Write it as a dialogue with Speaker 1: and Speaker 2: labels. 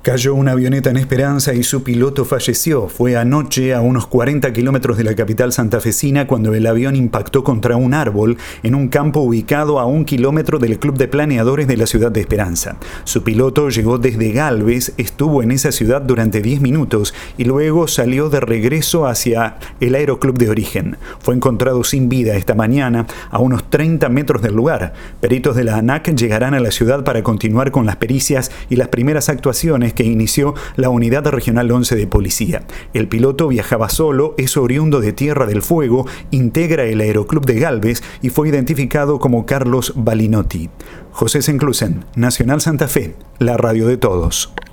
Speaker 1: Cayó una avioneta en Esperanza y su piloto falleció. Fue anoche a unos 40 kilómetros de la capital santafesina cuando el avión impactó contra un árbol en un campo ubicado a 1 kilómetro del Club de Planeadores de la ciudad de Esperanza. Su piloto llegó desde Galvez, estuvo en esa ciudad durante 10 minutos y luego salió de regreso hacia el aeroclub de origen. Fue encontrado sin vida esta mañana a unos 30 metros del lugar. Peritos de la ANAC llegarán a la ciudad para continuar con las pericias y las primeras actuaciones que inició la Unidad Regional 11 de Policía. El piloto viajaba solo, es oriundo de Tierra del Fuego, integra el Aeroclub de Galvez y fue identificado como Carlos Balinotti. José Senclusen, Nacional Santa Fe, la radio de todos.